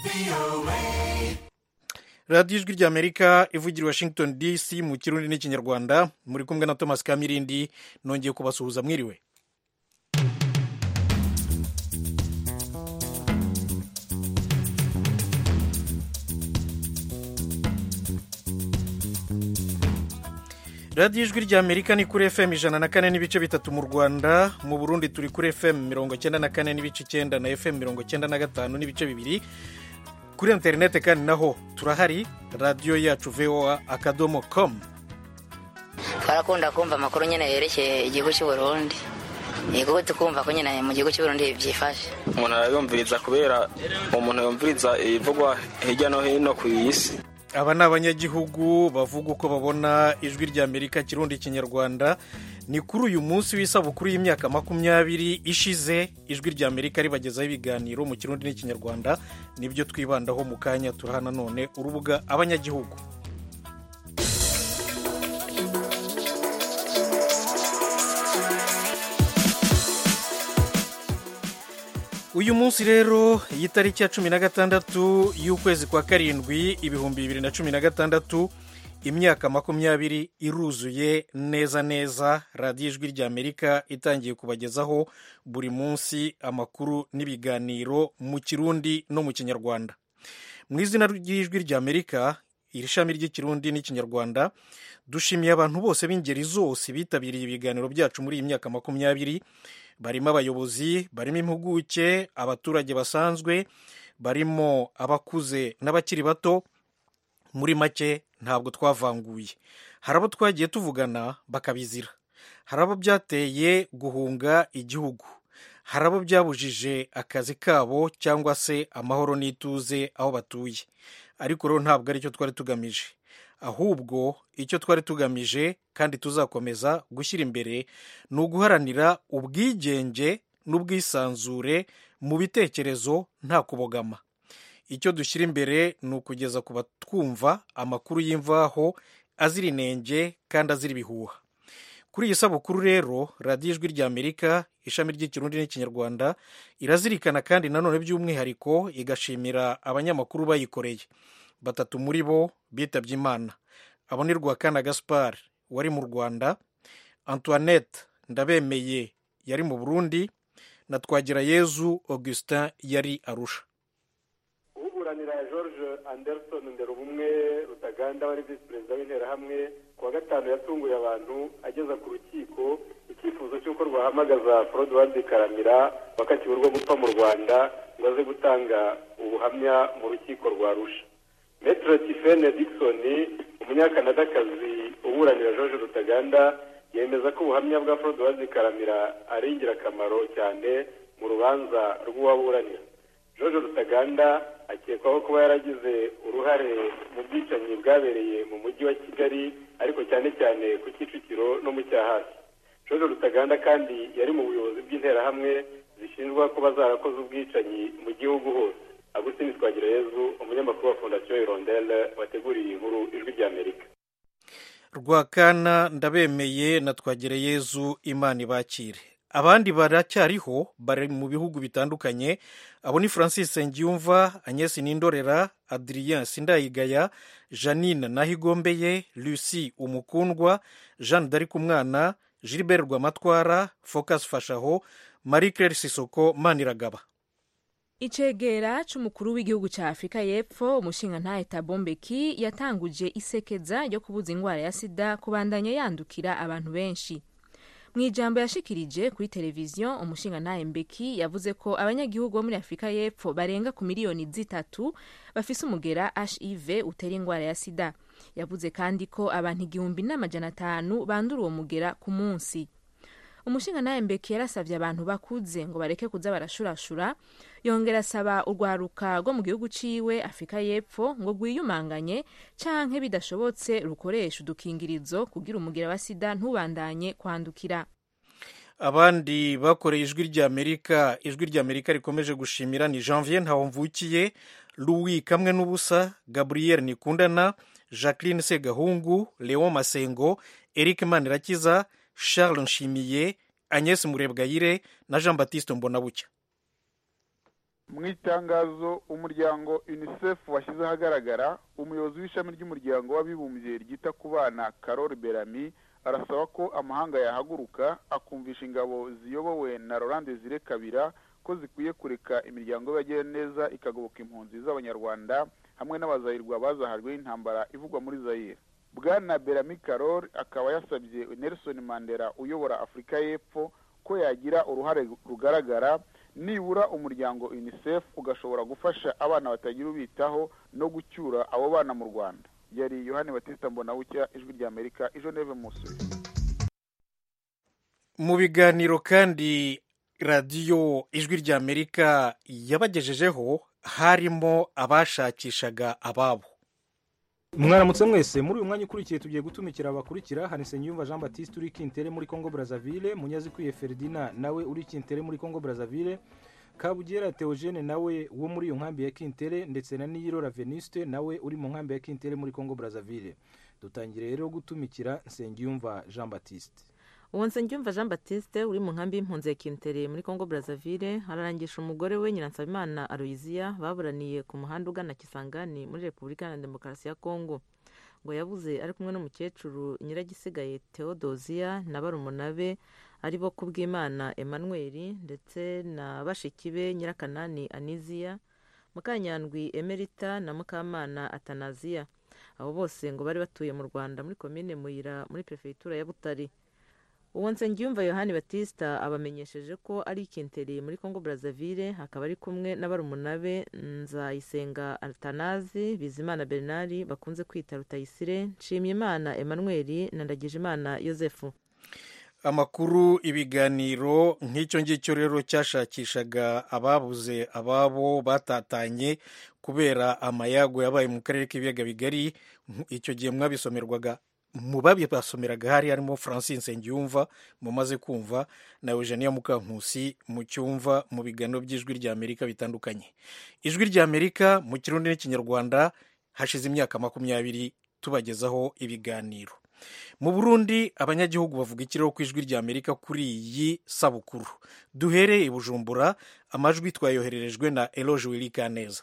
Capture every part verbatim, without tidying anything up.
radiyo ijwi ry'amerika ivugira i washington dc mu kirundi n'ikinyarwanda, muri kumwe na thomas kamirindi. Nongeye kubasuhuza, mwiriwe. radiyo ijwi ry'amerika ni kuri fm ijana na kane n'ibice bitatu mu rwanda, mu burundi turi kuri fm mirongo cyenda na kane n'ibice icyenda na fm mirongo cyenda na gatanu n'ibice bibiri. Kuri interineti kandi naho turahari, radiyo yacu voa akadomo com. Twarakunda kumva amakuru nyine yerekeye igihugu cy'u Burundi, yego tukumva ko nyine mu gihugu cy'u Burundi byifashe. Umuntu arayumviriza kubera umuntu yumviriza ibivugwa hirya no hino ku isi. Aba ni abanyagihugu bavuga uko babona ijwi ry'Amerika kirundi kinyarwanda. Ni kuri uyu munsi w'isabukuru y'imyaka makumyabiri ishize ijwi ry'Amerika ribagezaho ibiganiro mu kirundi n'ikinyarwanda. Nibyo twibandaho mu kanya. Turahana none urubuga abanyagihugu. Uyu munsi rero y'itariki ya cumi na gatandatu y'ukwezi kwa karindwi ibihumbi bibiri na cumi na gatandatu, imyaka makumyabiri iruzuye neza neza radiyo ijwi ry'Amerika itangiye kubagezaho buri munsi amakuru n'ibiganiro mu kirundi no mu kinyarwanda. Mu izina ry'ijwi ry'Amerika, iri shami ry'ikirundi n'ikinyarwanda, dushimiye abantu bose b'ingeri zose bitabiriye ibiganiro byacu muri iyi myaka makumyabiri. Barimo abayobozi, barimo impuguke, abaturage basanzwe, barimo abakuze n'abakiri bato. Muri make ntabwo twavanguye. Hari abo twagiye tuvugana bakabizira, hari abo byateye guhunga igihugu, hari abo byabujije akazi kabo cyangwa se amahoro n'ituze aho batuye. Ariko rero ntabwo aricyo twari tugamije, ahubwo icyo twari tugamije kandi tuzakomeza gushyira imbere ni uguharanira ubwigenge n'ubwisanzure mu bitekerezo nta kubogama. Icyo dushyira imbere ni ukugeza ku batwumva amakuru y'imvaho azira inenge kandi azira ibihuha. Kuri iyi sabukuru rero radiyo ijwi ry'Amerika ishami ry'ikirundi n'ikinyarwanda irazirikana kandi nanone by'umwihariko igashimira abanyamakuru bayikoreye. Batatu muri bo bitabye Imana. Abo ni Rwakana Gaspard wari mu Rwanda, Antoinette Ndabemeye yari mu Burundi, na Twagirayezu Augustin yari Arusha. Uburanira George Anderson Nderubumwe Rutaganda wari visi perezida w'interahamwe kuwa gatanu yatunguye abantu ageza ku rukiko icyifuzo cy'uko rwahamagaza Frodouard Karamira wakatiwe urwo gupfa mu Rwanda ngo aze gutanga ubuhamya mu rukiko rwa Arusha. Maître Tifene Dickson, umunyakanadakazi uburanira George Rutaganda, yemeza ko ubuhamya bwa Frodouard Karamira ari ingirakamaro cyane mu rubanza rw'uwaburanira. George Rutaganda akekwaho kuba yaragize uruhare mu bwicanyi bwabereye mu mujyi wa Kigali, ariko cyane cyane ku Kicukiro no mu Cyahasi. George Rutaganda kandi yari mu buyobozi bw'interahamwe zishinjwa kuba zarakoze ubwicanyi mu gihugu hose. Agustin Twagirayezu, umunyamakuru wa Fondation Hirondelle wateguriye inkuru ijwi ry'Amerika. Rwakana Ndabemeye na Twagirayezu Imana ibakire. Abandi baracyariho bari mu bihugu bitandukanye. Abo ni Francis Nsengiyumva, Agnes Nindorera, Adrien Sindayigaya, Janine Nahigombeye, Lucie Umukundwa, Jeanne Darikumwana, Gilbert Rwamatwara, Focus Fashaho, Marie Claire Sisoko Maniragaba. Icegera c'umukuru w'igihugu ca Afrika y'Epfo umushingantahe Thabo Mbeki yatanguje isekeza ryo kubuza ingwara ya sida kubandanya yandukira abantu benshi. Mu ijambo yashikirije kuri televiziyo, umushingantahe Mbeki yavuze ko abanyagihugu bo muri Afrika y'Epfo barenga ku miliyoni zitatu bafise umugera H I V utera ingwara ya sida. Yavuze kandi ko abantu igihumbi n'amajana atanu bandura uwo mugera ku munsi. Umushingantahe Mbeki yarasavye abantu bakuze ngo bareke kuza barashurashura. Yongera asaba urwaruka rwo mu gihugu ciwe Afrika y'Epfo ngo rwiyumanganye canke bidashobotse rukoresha udukingirizo kugira umugera wa sida ntubandanye kwandukira. Abandi bakoreye ijwi ry'Amerika ijwi ry'Amerika rikomeje gushimira ni Janvier Ntawomvukiye, Louis Kamwe n'ubusa, Gabriel Nikundana, Jacqueline Segahungu, Leon Masengo, Eric Manirakiza, Charles Nshimiye, Agnes Murebwayire na Jean Baptiste Mbonabucya. mu itangazo umuryango UNICEF washyize ahagaragara, umuyobozi w'ishami ry'umuryango w'abibumbye ryita ku bana Carol Bellamy arasaba ko amahanga yahaguruka akumvisha ingabo ziyobowe na Laurent Désiré Kabila ko zikwiye kureka imiryango y'abagira neza ikagoboka impunzi z'abanyarwanda hamwe n'abazayirwa bazahajwe intambara ivugwa muri Zaire. Bwana Bellamy Carol akaba yasabye Nelson Mandela uyobora Afrika y'Epfo ko yagira uruhare rugaragara nibura umuryango UNICEF ugashobora gufasha abana batagira ubitaho no gucyura abo bana mu Rwanda. Yari Yohani Batista Mbonawucya, Ijwi rya Amerika, i Geneve mu Suisse. Mu biganiro kandi radiyo Ijwi rya Amerika yabagejejeho harimo abashakishaga ababo. Mwaramutse mwese, muri uyu mwanya ukurikiye tugiye gutumikira abakurikira: Hanisengiyumva Jean Baptiste uri Kintere muri Congo Brazzaville, Munyazikwiye Ferdinand nawe uri Kintere muri Congo Brazzaville, Kabugera Theogene nawe wo muri iyo nkambi ya Kintere, ndetse na Niyirora Venuste nawe uri mu nkambi ya Kintere muri Congo Brazzaville. Dutangire rero gutumikira Nsengiyumva Jean Baptiste. Uwo Nsengiyumva Jean Baptiste uri mu nkambi y'impunzi ya Kintere muri Congo Brazzaville hararangisha umugore we Nyiransabimana Aloysia baburaniye ku muhanda ugana Kisangani muri Repubulika ya Demokarasi ya Congo. Ngo yabuze ari kumwe n'umukecuru Nyiragisigaye Theodosia na barumuna be ari bo Kubwimana Emmanuel ndetse na bashiki be Nyirakanani Anizia, Mukanyandwi Emerita na Mukamana Atanazia. Abo bose ngo bari batuye mu Rwanda muri komine Muyira muri prefecture ya Butare. Uwo Nsengiyumva Yohani Batista abamenyesheje ko ari Kintere muri Congo Brazzaville, hakaba ari kumwe n'abarumuna be Nzayisenga Atanazi, Bizimana Bernard bakunze kwita Rutayisire, Nshimiyimana Emmanuel na Ndagijimana Yosefu. Amakuru ibiganiro nk'icyo ngicyo rero cyashakishaga ababuze ababo batatanye kubera amayago yabaye mu karere k'ibiyaga bigari. Icyo gihe mwabisomerwaga mu babi basomeraga hari harimo Francine Nsengiyumva mumaze kumva na Eugenia Mukankusi mu cyumva mu biganiro by'Ijwi rya Amerika bitandukanye. Ijwi rya Amerika mu Kirundi n'Ikinyarwanda hashize imyaka makumyabiri tubagezaho ibiganiro. Mu Burundi abanyagihugu bavuga ikirero ku Ijwi rya Amerika kuri iyi sabukuru. Duhereye i Bujumbura, amajwi twayohererejwe na Eloge Wilikaneza.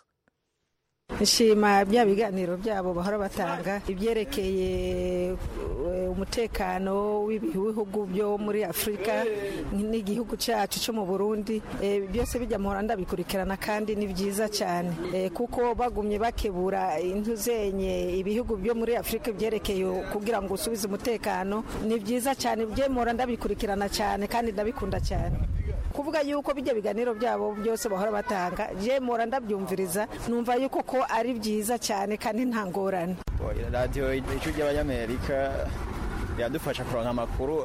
Nshima bya biganiro byabo bahora batanga ibyerekeye umutekano w'ibihugu byo muri Afrika n'igihugu cyacu cyo mu Burundi, byose bijya mu Rwanda bikurikirana kandi ni byiza cyane kuko bagumye bakebura intuzenye ibihugu byo muri Afrika byerekeye kugira ngo usubize umutekano. Ni byiza cyane bye mu Rwanda bikurikirana cyane kandi ndabikunda cyane. Kuvuga yuko bijya biganiro byabo byose bahora batanga je mora ndabyumviriza, numva yuko ko ari byiza cyane kandi nta ngorane. Radio Ijwi ry'Abanyamerika yadufasha kuronka amakuru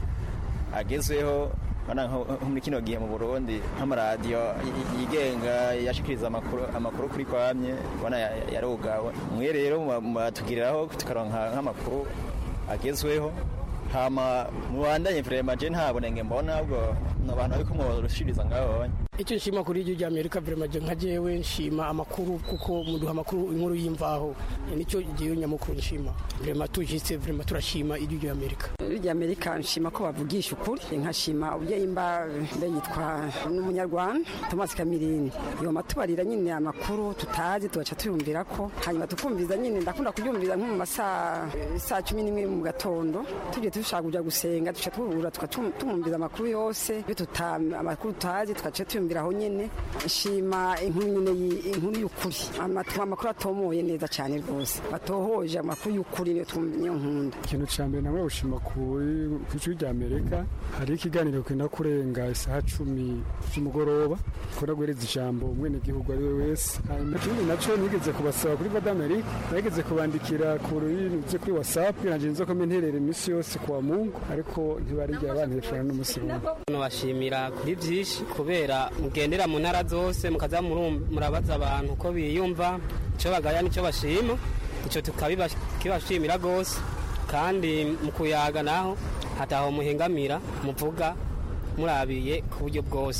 agezweho bana muri kino gihe mu Burundi, nk'amaradiyo yigenga yashikiriza amakuru amakuru kuri kwamye bana yarugawe. Mwe rero batugiriraho tukaronka nk'amakuru agezweho, hama mubandanye vraiment je ntabone nge mbona ubwo n'abantu ariko murushiriza ngaho. Icyo nshima kuri Ijwi rya Amerika vraiment je nka jewe nshima amakuru kuko muduha amakuru inkuru y'imvaho, nicyo gihe nyamukuru nshima vraiment tujise vraiment turashima Ijwi rya Amerika. Ijwi rya Amerika nshima ko bavugisha ukuri, nkashima ubye imba ndayitwa n'umunyarwanda Thomas Kamirini yo matubarira nyine amakuru tutazi tubaca tuyumvira ko hanyuma tukumviza nyine ndakunda kubyumviza nko mu masaa saa cumi n'imwe mu gatondo tuje dushaka kuja gusenga tuca tuhura tukatumviza amakuru yose byo tutama amakuru tutazi tukaca tuyumvira aho nyene. Nshima inkuru nyine inkuru y'ukuri, amatwa amakuru atomoye neza cyane rwose batohoje amakuru y'ukuri niyo twumviye nkunda. Ikintu cyambere namwe ushima kuri Ijwi rya Amerika hari ikiganiro kwenda kurenga isaha cumi z'umugoroba kora guhereza ijambo umwene gihugu ari we wese. Ikindi naco nigeze kubasaba kuri Voix d'Amerique, nigeze kubandikira kuri kuri WhatsApp nanje nzo komenterera imisi yose kwa Mungu ariko ntibarigira abantu hejuru n'umusirimo. Nabashimira kuri byinshi kubera mugendera mu ntara zose mukaza murabaza abantu ko biyumva icyo bagaya nicyo bashima, icyo tukabibashimira gose kandi mukuyaga naho hataho muhengamira muvuga murabiye ku buryo bwose.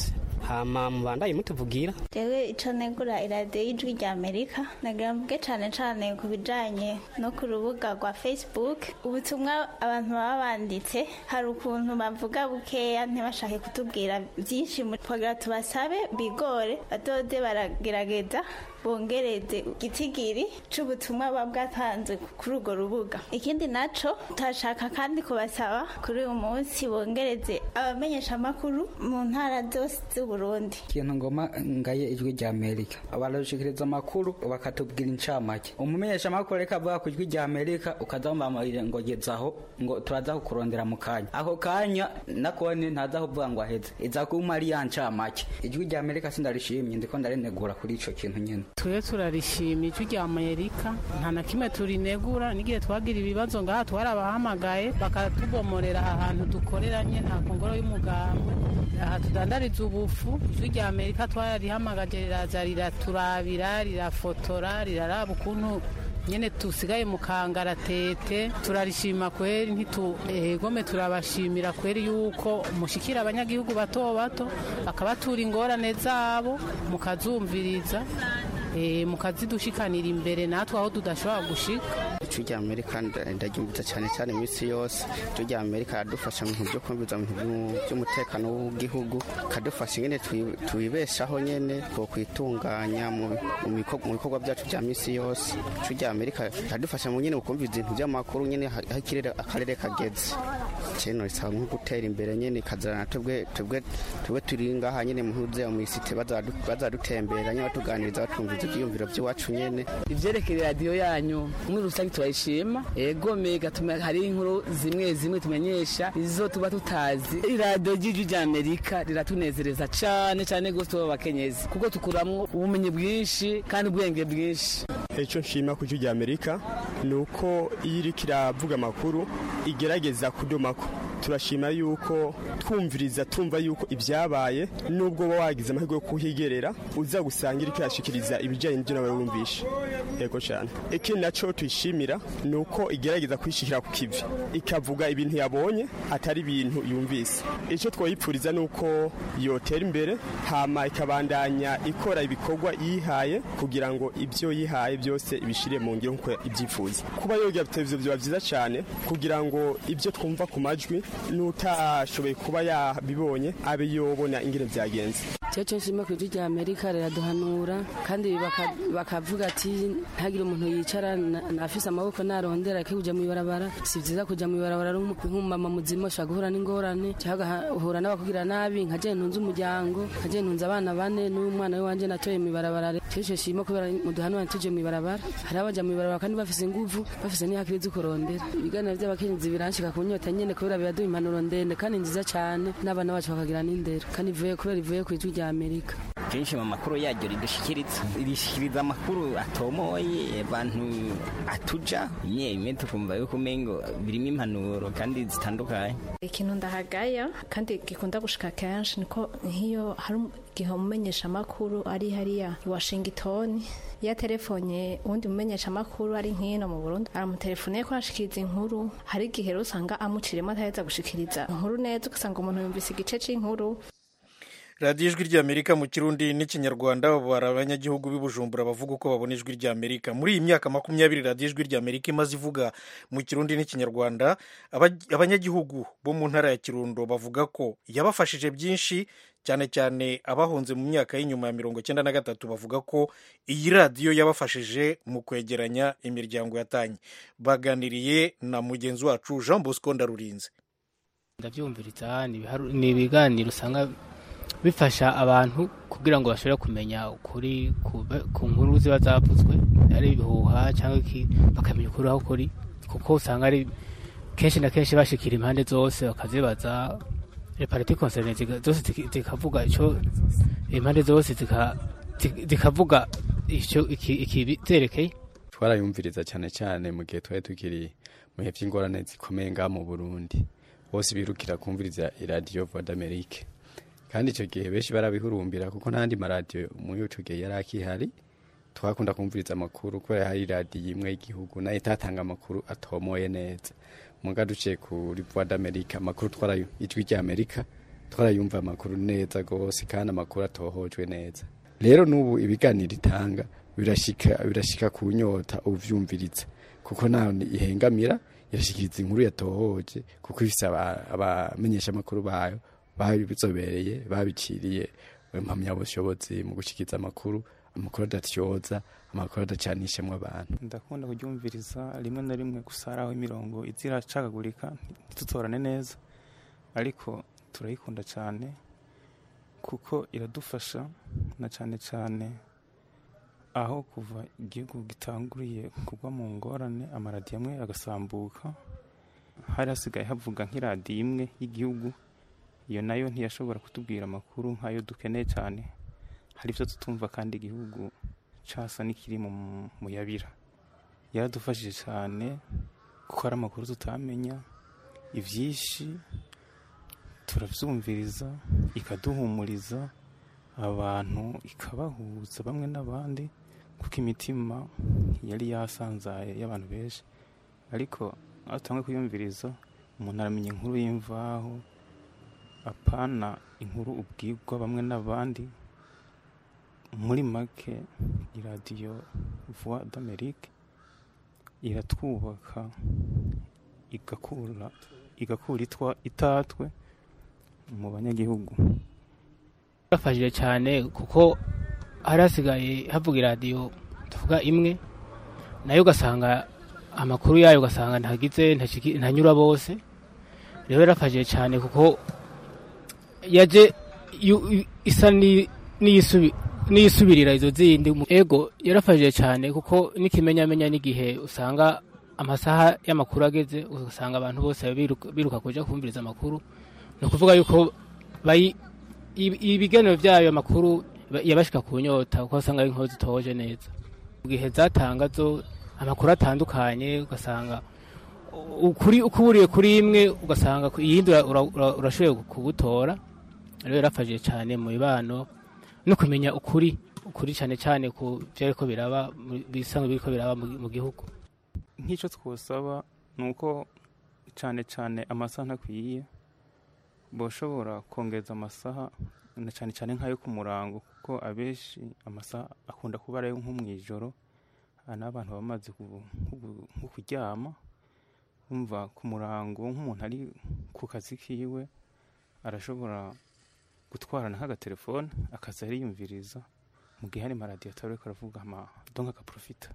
hama mubandaye mutuvugira. Jewe ico negura iradiyo y'ijwi rya Amerika nagira mvuge cane cane ku bijanye no ku rubuga rwa Facebook. Ubutumwa abantu baba banditse hari ukuntu bavuga bukeya ntibashake kutubwira byinshi, kugira tubasabe bigore badoze baragerageza bongereze igitigiri c'ubutumwa buba bwatanze kuri urwo rubuga. Ikindi naco turashaka kandi kubasaba kuri uyu munsi bongereze abamenyesha amakuru mu ntara zose z'Uburundi. Ikintu ngoma ngaye ijwi rya Amerika abarushikiriza amakuru bakatubwira incamake. Umumenyesha amakuru reka avuga ku ijwi rya Amerika ukazamba ngo gezaho ngo turaza kurondera mu kanya, ako kanya nakone ntaza kuvuga ngo aheze iza kumari ya ncamake. Ijwi rya Amerika sindarishimye ndiko ndarenegura kuri ico kintu nyene. Tuye turarishimye ijwi rya Amerika nta na kimwe turinegura, nigihe twagira ibibazo ngaha twarabahamagaye bakatubomorera ahantu dukorera nye nta kongoro y'umugambwe, aha tudandariza ubufu. Ijwi rya Amerika twararihamagaje riraza riraturabira rirafotora riraraba ukuntu nyene tusigaye mu kangaratete. Turarishima kweri ntitu egome turabashimira kweri yuko mushikira abanyagihugu bato bato akabatura ingorane zabo mukazumviriza eh mukazidushikanira imbere natwe aho tudashobora gushika. Ijwi rya Amerika ndaryumviza cyane cyane iminsi yose. Ijwi rya Amerika radufasha mu byo kumviza mu by'umutekano w'igihugu, kadufasha nyene twibeshaho nyene ko kwitunganya mu bikorwa byacu bya minsi yose. Ijwi rya Amerika radufasha mu nyene ukumviza ibintu by'amakuru nyene hakirere akarere kageze. Cyeno risaba nko gutera imbere nyene kazana twebwe twebwe twebwe turinga ha nyene muhuze mu isite bazadutembera nyene batuganiriza batumviza ibyumviro by'iwacu nyene. Ivyerekeye radio yanyu muri rusange turayishima, ego mega tumenya hari inkuru zimwe zimwe tumenyesha izo tuba tutazi. Radio y'ijwi rya Amerika riratunezereza cyane cyane gose abakenyezi kuko tukuramwo ubumenyi bwinshi kandi ubwenge bwinshi. Eco nshima ku ijwi rya Amerika nuko iri kiravuga amakuru igerageza kudomako. Turashima yuko twumviriza tumva yuko ibyabaye nubwo wagize amahirwe yo kuhigerera uza gusangira ikashikiriza ibijanye n'ibyo nawe wumvisha. Ego cyane. Iki naco tuyishimira nuko igerageza kwishikira ku kivi ikavuga ibintu yabonye atari ibintu yumvise. Ico twoyipfuriza nuko yotera imbere hama ikabandanya ikora ibikorwa yihaye kugira ngo ibyo yihaye byose ibishire mu ngiro nko ibyifuza. Kuba yogira televiziyo byo byiza cyane kugira ngo ibyo twumva ku majwi nutashoboye kuba yabibonye abe yobona ingire byagenze. Cyo nshima ku ijwi rya Amerika riraduhanura kandi bakavuga ati ntagire umuntu yicara nafise amaboko narondera kuje mu ibarabara. Si byiza kuja mu ibarabara nk'umama muzima ushaka guhura n'ingorane cyangwa uhura n'abakugira nabi nkaje ntunze umuryango nkaje ntunze abana bane n'umwana wanje natoye mu ibarabara. Cyo nshima kubera muduhanura tuje mu ibarabara hari abaja mu ibarabara kandi bafise inguvu bafise n'ihakiri zukurondera. Ibiganiro by'abakenyezi biranshika kunyota nyene kubera biyaduha impanuro ndende kandi nziza cyane n'abana bacu bakagira n'indero kandi ivuye kubera ivuye ku ijwi rya Amerika. Kenshi mu makuru yaryo ridushikiriza rishikiriza amakuru atomoye abantu atuja imwe tukumva yuko mengo birimo impanuro kandi zitandukanye. Ikintu ndahagaya kandi gikunda gushika kenshi niko nk'iyo hari igihe umumenyesha amakuru ari hariya i Washington ya telefone undi mumenyesha amakuru ari nkino mu Burundi aramutelefone ko ashikiriza inkuru, hari igihe rusanga amuciremo ataheza gushikiriza inkuru neza ugasanga umuntu yumvise igice c'inkuru. radiyo ijwi ry'amerika mu kirundi n'ikinyarwanda bari abanyagihugu b'ibujumbura bavuga uko babona ijwi ry'amerika. Muri iyi myaka makumyabiri radiyo ijwi ry'amerika imaze ivuga mu kirundi n'ikinyarwanda, abanyagihugu bo mu ntara ya Kirundo bavuga ko yabafashije byinshi, cyane cyane abahunze mu myaka y'inyuma ya mirongo icyenda na gatatu bavuga ko iyi radiyo yabafashije mu kwegeranya imiryango yatanye. Baganiriye na mugenzi wacu Jean Bosco Ndarurinze. Ndabyumviriza ni ibiganiro usanga bifasha abantu kugira ngo bashobore kumenya ukuri ku nkuru ziba zavuzwe, ari ibihuha cyangwa iki bakamenya ukuri aho kuri, kuko usanga ari kenshi na kenshi bashikira impande zose bakazibaza reparti concerne zose zikavuga ico impande zose zikavuga ico ikibiterekeye. Twarayumviriza cyane cyane mu gihe twari tukiri mu bihe by'ingorane zikomeye ngaha mu Burundi, bose birukira kumviriza iradiyo Voix d'Amerique, kandi icyo gihe benshi barabihurumbira kuko n'andi maradiyo muri icyo gihe yari akihari. Twakunda kumviriza amakuru kubera hari radiyo imwe y'igihugu nayo itatanga amakuru atomoye neza. Muga duciye kuri Voix d'Amerique amakuru twarayo ijwi ry'Amerika twarayumva amakuru neza gose kandi amakuru atohojwe neza. Rero nubu ibiganiro itanga birashika birashika ku nyota uvyumviritse kuko naho ihengamira irashikiriza inkuru yatohoje kuko ifise abamenyesha amakuru bayo babizobereye babiciriye impamya bushobozi mu gushikiriza amakuru amakuru adatyoza amakuru adacanishemwe abantu. Ndakunda kuryumviriza rimwe na rimwe gusaraho imirongo izira cagagurika ntitutorane neza ariko turayikunda cyane kuko iradufasha na cyane cyane aho kuva igihugu gitanguriye kugwa mu ngorane amaradiyo amwe agasambuka hari hasigaye havuga nk'iradiyo imwe y'igihugu iyo nayo ntiyashobora kutubwira amakuru nk'ayo dukeneye cyane hari ibyo tutumva kandi igihugu casa n'ikiri mu muyabira yaradufashije cyane kuko ari amakuru tutamenya ivyinshi turavyumviriza ikaduhumuriza abantu ikabahuza bamwe n'abandi kuko imitima yari yasanzaye y'abantu benshi ariko atangwe kuyumviriza umuntu aramenya inkuru y'imvaho apana inkuru ubwirwa bamwe n'abandi. Muri make iradiyo Voix d'Amérique iratwubaka igakura igakura itwa itatwe mu banyagihugu. Bafashije cyane kuko harasigaye havuga iradiyo tuvuga imwe nayo ugasanga amakuru yayo ugasanga ntagize ntanyura bose. Rero yarafashije cyane kuko yaje isa n'iyisubi n'iyisubirira izo zindi ego yarafashije cyane kuko n'ikimenyamenya n'igihe usanga amasaha y'amakuru ageze usanga abantu bose biruka, biruka kuja kumviriza amakuru no kuvuga yuko bayi ibiganiro byayo amakuru yabashika ku nyota uko usanga ari inkozi zitoje neza mu gihe zatanga zo amakuru atandukanye ugasanga ukuri ukuburiye kuri imwe ugasanga iyindi urashoboye kubutora. Rero yarafashije cyane mu bibano no kumenya ukuri ukuri cyane cyane ku byariko biraba bisanzwe biriko biraba mu gihugu. Nk'ico twosaba nuko cyane cyane amasaha ntakwiye boshobora kongeza amasaha na cyane cyane nkayo ku murango kuko abeshi amasaha akunda kuba ari nko mwijoro n'abantu bamaze nko kuryama umva ku murango nk'umuntu ari ku kazi kiwe arashobora gutwarana nk'agatelefone akaza yiyumviriza mu gihe hari maradiyo atari ko aravuga ama donc akaprofita.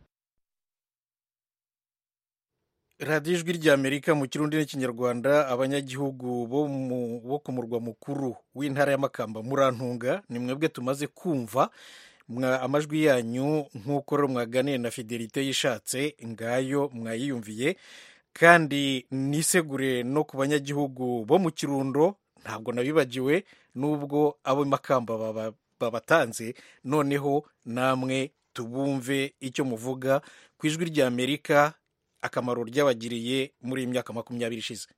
radiyo ijwi ry'Amerika mu kirundi n'ikinyarwanda. Abanyagihugu bo bo ku murwa mukuru w'intara ya Makamba murantunga ni mwebwe tumaze kumva amajwi yanyu nk'uko rero mwaganiye na Fidelite yishatse ngayo mwayiyumviye kandi nisegure no ku banyagihugu bo mu Kirundo ntabwo nabibagiwe nubwo abo Makamba baba babatanze noneho namwe tubumve icyo muvuga ku ijwi ry'Amerika akamaro ryabagiriye muri iyi myaka makumyabiri ishize.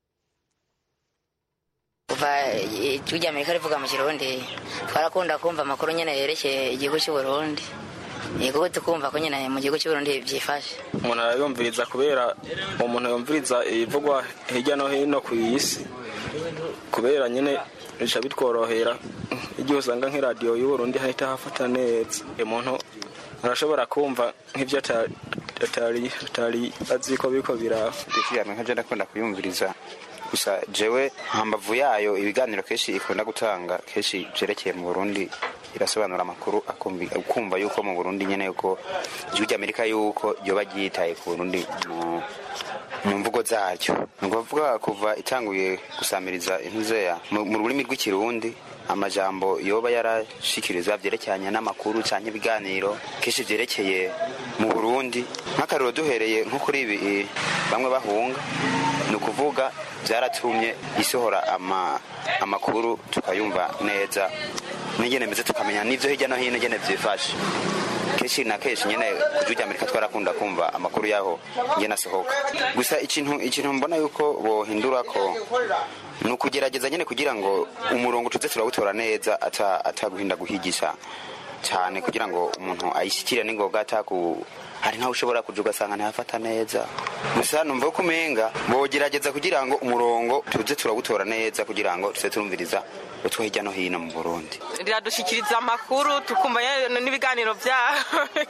Kuva ijwi ry'Amerika rivuga mu Kirundi twarakunda kumva amakuru nyene yerekeye igihugu cy'u Burundi yego tukumva ko nyene mu gihugu cy'u Burundi byifashe. Umuntu arayumviriza kubera umuntu yumviriza ivugwa hirya no hino ku isi kubera nyene risha bitworohera igihe usanga nk'iradiyo y'u Burundi hahita hafata neza umuntu arashobora kumva nk'ivyo atari atari aziko biko birafa. Ndikiyana nkaje ndakunda kuyumviriza gusa jewe hambavu yayo ibiganiro keshi ikunda gutanga keshi jerekeye mu Burundi irasobanura amakuru akumva yuko mu Burundi nyene yuko ijwi ry'Amerika yuko yoba gitaye ku Burundi mu mvugo zacyo ngovuga kuva itanguye gusamiriza intuzeya mu rurimi rw'ikirundi amajambo yoba yarashikiriza byerekeranye n'amakuru cyane ibiganiro keshi byerekeye mu Burundi nk'akarero duhereye nko kuri ibi bamwe bahunga no kuvuga byaratumye isohora ama amakuru tukayumva neza n'ingene meze tukamenya n'ivyo hirya no hino ngene byifashe keshi na keshi nyene kujya Amerika twarakunda kumva amakuru yaho ngene asohoka gusa ikintu ikintu mbona yuko bohindura ko no kugerageza nyene kugira ngo umurongo tuze turawutora neza ata ataguhinda guhigisha cyane kugira ngo umuntu ayishikire n'ingoga ataku hari nkaho ushobora kuja ugasanga ntihafata neza gusa numva ko umenga bogerageza kugira ngo umurongo tuze turawutora neza kugira ngo tuze turumviriza utwo hirya no hino mu Burundi. Riradushikiriza amakuru tukumva n'ibiganiro byaho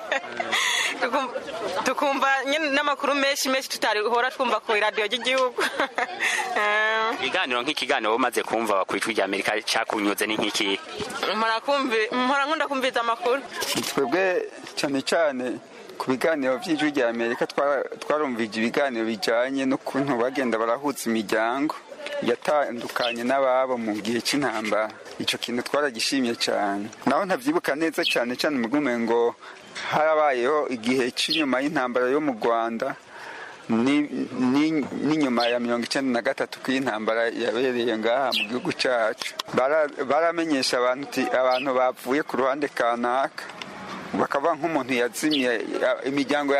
tukumva n'amakuru menshi menshi tutarihora twumva ku radio y'igihugu. Ibiganiro nk'ikiganiro umaze kumva ku ijwi rya Amerika cyakunyuze ni nk'iki? Mpora kumve mpora nkunda kumviza amakuru. Twebwe cyane cyane ku biganiro by'ijwi rya Amerika twarumvije ibiganiro bijanye n'ukuntu bagenda barahuza imiryango yatandukanye n'ababo mu gihe cy'intambara. Ico kintu twaragishimye cyane. Naho ntavyibuka neza cyane cyane mugume ngo harabayeho igihe cy'inyuma y'intambara yo mu Rwanda n'inyuma ya mirongo icyenda na gatatu kw'intambara yabereye ngaha mu gihugu cyacu. Baramenyesha abantu abantu bapfuye ku ruhande kanaka bakaba nk'umuntu yazimye imiryango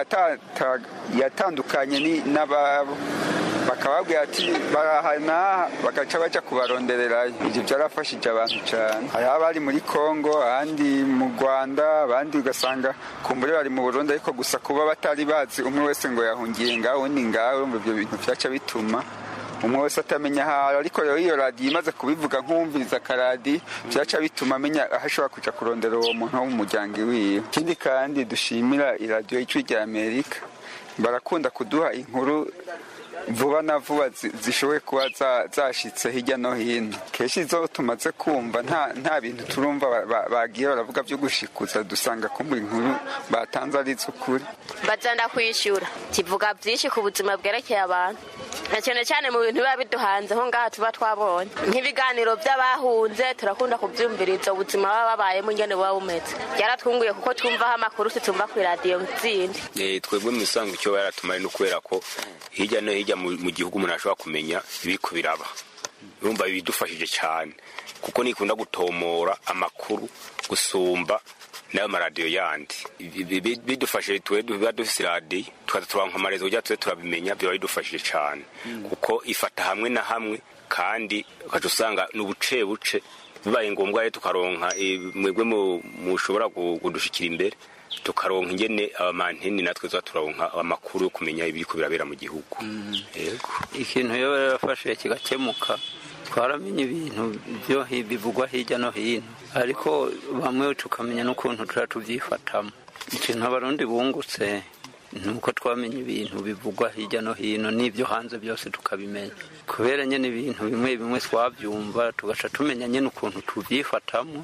yatandukanye n'ababo bakababwira ati barahana bagaca baja kubarondererayo. Ibyo byarafashije abantu cyane. Hari abari muri Kongo ahandi mu Rwanda abandi ugasanga kumbure bari mu Burundi ariko gusa kuba batari bazi umwe wese ngo yahungiye ngaho undi ngaho ibyo bintu byaca bituma umwe wese atamenya aho. Ariko rero iyo radiyo imaze kubivuga nk'uwumviriza akaradi byaca bituma amenya aho ashobora kuja kurondera uwo muntu wo mu muryango wiwe. Ikindi kandi dushimira iradiyo y'ijwi rya Amerika, barakunda kuduha inkuru vuba na vuba zishoboye kuba zashitse hirya no hino. Kenshi zo tumaze kumva nta nta bintu turumva bagiye baravuga byo gushikuza, dusanga kumva inkuru batanze ari z'ukuri. Bazanda kwishyura kivuga byinshi ku buzima bwerekeye abantu, na cyane cyane mu bintu biba biduhanze ho ngaha tuba twabonye nk'ibiganiro by'abahunze. Turakunda kubyumviriza ubuzima baba babayemo ingene buba bumeze. Yaratwunguye kuko twumvaho amakuru tutumva ku radio zindi. Eh twebwe mu isango icyo yaratumaye no kubera ko hirya no hirya mu gihugu umuntu ashobora kumenya ibiko biraba. Urumva bidufashije cyane kuko nikunda gutomora amakuru gusumba nayo maradiyo yandi. Bidufashije twe dufise radio twaturanka amarezo kujya twe turabimenya byo bidufashije cyane kuko ifata hamwe na hamwe kandi ukaje usanga n'ubuce buce bibaye ngombwa rero tukaronka mwebwe mushobora kudushikira imbere tukaronka ingene abamanteni natwe za turonka amakuru yo kumenya ibiri kubirabera mu gihugu. Yego ikintu yo yarafashe kigakemuka twaramenye ibintu byo bivugwa hirya no hino, ariko bamwe tukamenya n'ukuntu turatuvyifatamo. Ikintu abarundi bungutse nuko twamenye ibintu bivugwa hirya no hino n'ibyo hanze byose tukabimenya, kubera nyene ibintu bimwe bimwe twavyumva tugaca tumenya nyene ukuntu tuvyifatamo,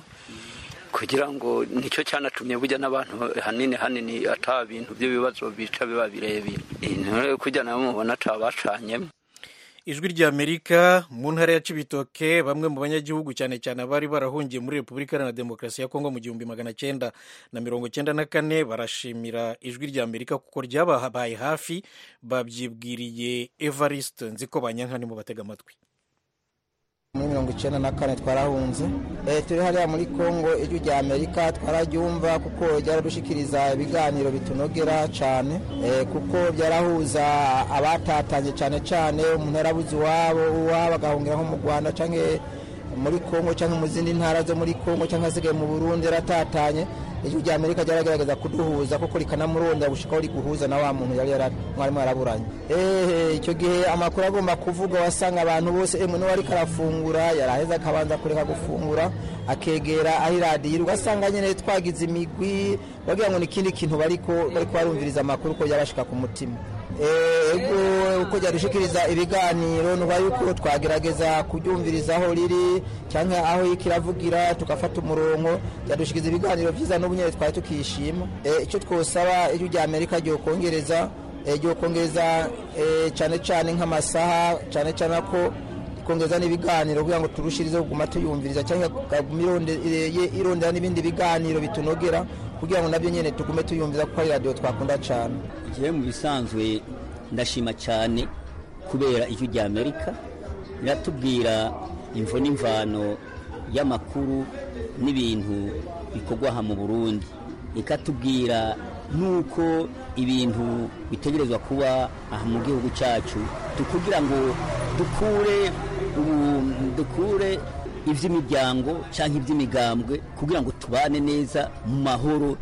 kugira ngo nicyo cyanatumye bujya n'abantu hanini hanini ata bintu by'ibibazo bica biba birebire. Intore kujya nabo mubona tabacanyemo. Ijwi rya Amerika mu ntara ya Cibitoke, bamwe mu banyagihugu cyane cyane abari barahungiye muri Repubulika Iharanira Demokarasi ya Kongo mu gihumbi magana cyenda na mirongo cyenda na kane barashimira Ijwi rya Amerika kuko ryabahaye hafi. Babyibwiriye Evariste Nzikobanyankani mu batega amatwi. Muri mirongo icyenda na kane twarahunze, turi hariya muri Kongo. Ijwi rya Amerika twararyumva kuko ryaradushikiriza ibiganiro bitunogera cyane, kuko byarahuza abatatanye cyane cyane umuntu yarabuze iwabo uwabo agahungira nko mu Rwanda cyangwa muri Kongo cyangwa mu zindi ntara zo muri Kongo cyangwa asigaye mu Burundi yaratatanye. Ijwi rya Amerika ryaragerageza kuduhuza kuko rikanamurondera gushikaho riguhuza na wa muntu yari mwarimo yaraburanye. Eh icyo gihe amakuru agomba kuvuga wasanga abantu bose emwe no wari karafungura yaraheza akabanza kureka gufungura akegera aho iradiyo ugasanga nyene twagize imigwi bagira ngo nikindi kintu bariko bariko barumviriza amakuru ko yabashika ku mutima. Ego uko yadushikiriza ibiganiro nuba yuko twagerageza kubyumviriza aho riri cyangwa aho ikiravugira tukafata umurongo yadushikiriza ibiganiro byiza n'ubunyere twari tukishima. Icyo twosaba Ijwi rya Amerika ryo kongereza ryo kongereza cyane cyane nk'amasaha cyane cyane ko kongeza n'ibiganiro kugira ngo turushirize kuguma tuyumviriza cyangwa irondera n'ibindi biganiro bitunogera kugira ngo nabyo nyene tugume tuyumviriza kuko radio twakunda cyane. Je mu bisanzwe ndashima cyane kubera Ijwi rya Amerika riratubwira imvo n'imvano y'amakuru n'ibintu bikorwa ha mu Burundi, ikatubwira nuko ibintu bitegerezwa kuba aha mu gihugu cyacu tukugira ngo dukure dukure ivy'imiryango cyangwa ivy'imigambwe kugira ngo tubane neza mu mahoro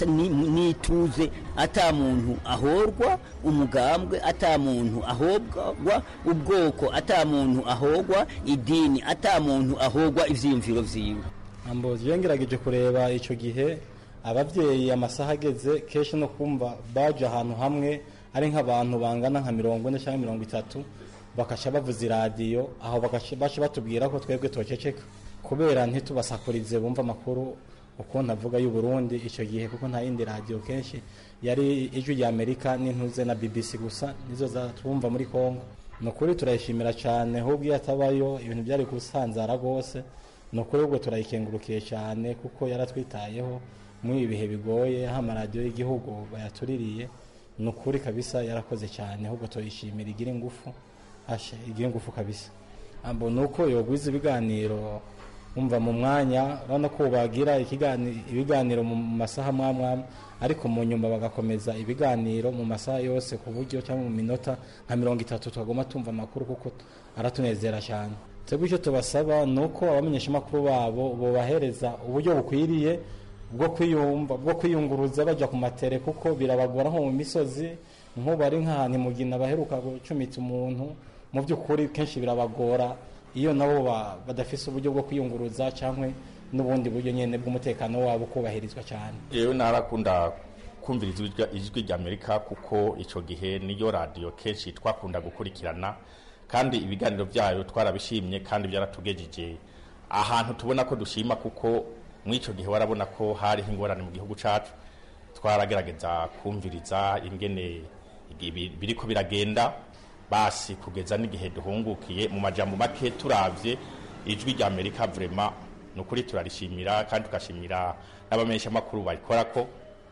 n'ituze, ata muntu ahorwa umugambwe, ata muntu ahorwa ubwoko, ata muntu ahorwa idini, ata muntu ahorwa ivyiyumviro vyiwe. ambozi yongerageje kureba ico gihe abavyeyi amasaha ageze kenshi no kumva baje ahantu hamwe ari nk'abantu bangana nka mirongo ine cyangwa mirongo itatu bakaca bavuza iradiyo aho bakaca batubwira ko twebwe toceceka kubera ntitubasakurize bumva amakuru uko ntavuga y'u Burundi icyo gihe kuko nta yindi radiyo kenshi yari ijwi rya Amerika n'intuze na B B C gusa nizo zatwumva muri Kongo. Nukuri turayishimira cyane ahubwo iyo atabayo ibintu byari gusanzara rwose. Nukuri ubwo turayikengurukiye cyane kuko yaratwitayeho mu ibihe bigoye ha amaradiyo y'igihugu bayatuririye. Nukuri kabisa yarakoze cyane ahubwo tuyishimira igira ingufu ashe igira ingufu kabisa. Ambo nuko yogwiza ibiganiro umva mu mwanya urabona ko bagira ibiganiro mu masaha mwamwe ariko mu nyuma bagakomeza ibiganiro mu masaha yose ku buryo cyangwa mu minota nka mirongo itatu twagoma tumva amakuru kuko aratunezera cyane. Twebwe icyo tubasaba nuko abamenyesha amakuru babo bo bahereza uburyo bukwiriye bwo kwiyumva bwo kwiyunguruza bajya ku matere kuko birabagora nko mu misozi nko bari nk'ahantu mugina baheruka gucumita umuntu mu by'ukuri kenshi birabagora iyo nabo badafise uburyo bwo kwiyunguruza cyangwa n'ubundi buryo nyene bw'umutekano wabo kubahirizwa cyane. Yewe narakunda kumviriza ijwi rya Amerika kuko ico gihe niyo radio kenshi twakunda gukurikirana kandi ibiganiro byayo twarabishimye kandi byaratugejeje ahantu tubona ko dushima kuko mwico gihe warabona ko hari ingorane mu gihugu cacu twaragerageza kumviriza ingene biriko biragenda basi kugeza n'igihe duhungukiye mu majambo make turavye ijwi rya Amerika vraiment nukuri turarishimira kandi tukashimira n'abamenyesha makuru barikora ko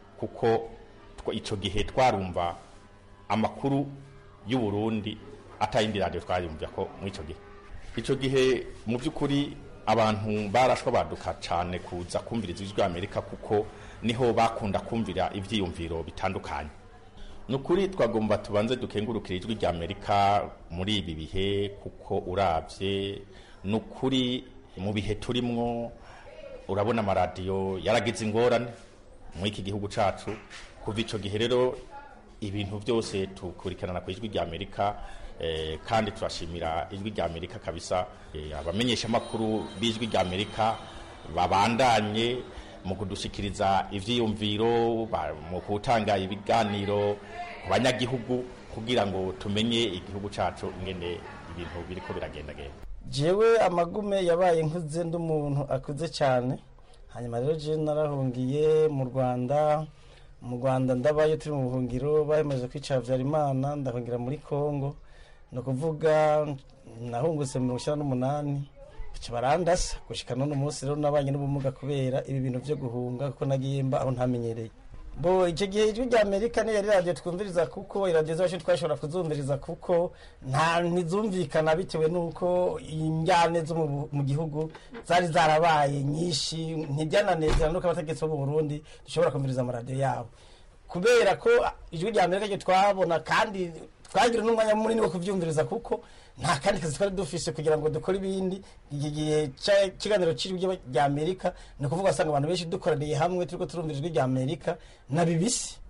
kuko ico gihe twarumva amakuru y'u Burundi atayindi radio twarumva ko mwico gihe ico gihe mu byukuri abantu barashwa baduka cyane kuza kumviriza ijwi rya Amerika kuko niho bakunda kumvira ivyiyumviro bitandukanye. Nukuri twagomba tubanze dukengurukira ijwi rya Amerika muri ibi bihe kuko uravye nukuri mu bihe turimwo urabona amaradiyo yaragize ingorane mu iki gihugu cacu kuva ico gihe rero ibintu byose tukurikirana ku ijwi rya Amerika eh, kandi turashimira ijwi rya Amerika kabisa eh, abamenyesha makuru bijwi rya Amerika babandanye mu kudushikiriza ivyiyumviro mu kutanga ibiganiro ku banyagihugu kugira ngo tumenye igihugu cacu ingene ibintu biriko biragenda genda. Jewe amagume yabaye nkuze ndumuntu akuze cyane hanyuma rero je narahungiye mu Rwanda mu Rwanda ndabaye turi mu buhungiro bahemeje kwica Vyarimana ndahungira muri Kongo no kuvuga nahungutse mu mirongo icyenda n'umunani barandasa gushika none umunsi rero nabanye n'ubumuga kubera ibi bintu byo guhunga kuko nagiye mba aho ntamenyereye. Bo icyo gihe ijwi rya Amerika ni yari radio twumviriza kuko iradiyo zacu twashobora kuzumviriza kuko nta ntizumvikana bitewe nuko injyane zo mu gihugu zari zarabaye nyinshi ntibyananezera nuko abategetsi bo mu Burundi dushobora kumviriza amaradiyo yabo kubera ko ijwi rya Amerika ryo twabona kandi twagira n'umwanya munini wo kuvyumviriza kuko nta kandi kazi twari dufise kugira ngo dukore ibindi igihe kiganiro cy'ijwi rya Amerika no kuvuga asanga abantu benshi dukoraniye hamwe turiko turumvira ijwi rya Amerika na B B C.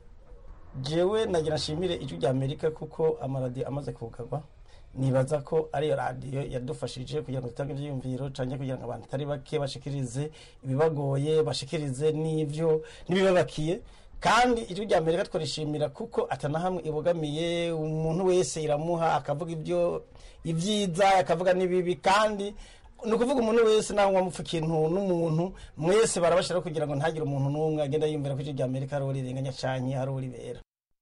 Jewe nagira nshimire ijwi rya Amerika kuko amaradiyo amaze kugarwa nibaza ko ari radio yadufashije kugira ngo tutange ivyiyumviro canke kugira ngo abantu tari bake bashikirize ibibagoye bashikirize n'ivyo nibibabakiye kandi ijwi rya Amerika twarishimira kuko atanahamwe ibogamiye umuntu wese iramuha akavuga ibyo ibyiza akavuga nibibi kandi no kuvuga umuntu wese naho mwamupfa ikintu n'umuntu mwese barabashira kugira ngo ntagire umuntu n'umwe agenda yumvira ko ijwi rya Amerika ari urirenganya cyane ari uribera.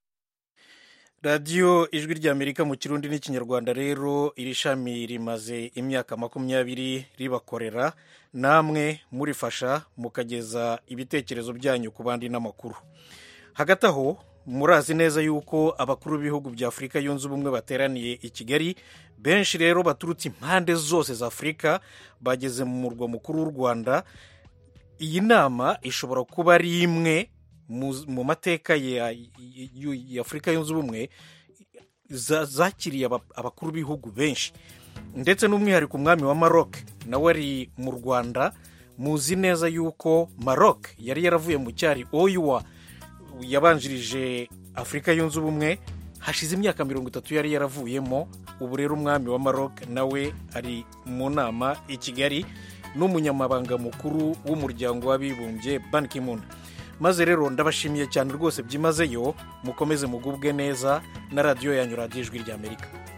Radio ijwi rya Amerika mu Kirundi n'ikinyarwanda rero iri shami rimaze imyaka makumyabiri ribakorera namwe murifasha mukageza ibitekerezo byanyu ku bandi n'amakuru. Hagati aho murazi neza yuko abakuru b'ibihugu bya Afrika yunze ubumwe bateraniye i Kigali benshi rero baturutse impande zose za Afrika bageze mu murwa mukuru w'u Rwanda. Iyi nama ishobora kuba ari imwe mu mateka ya Afrika yunze ubumwe zakiriye abakuru b'ibihugu benshi ndetse n'umwihariko umwami wa Maroc nawe ari mu Rwanda muzi neza yuko Maroc yari yaravuye mu cyari oyuwa yabanjirije Afurika yunze ubumwe hashize imyaka mirongo itatu yari yaravuyemo. Ubu rero umwami wa Maroc nawe ari mu nama i Kigali n'umunyamabanga mukuru w'umuryango w'abibumbye Ban Ki-moon. Maze rero ndabashimiye cyane rwose byimazeyo, mukomeze mugubwe neza na radiyo yanyu, radiyo ijwi ry'Amerika.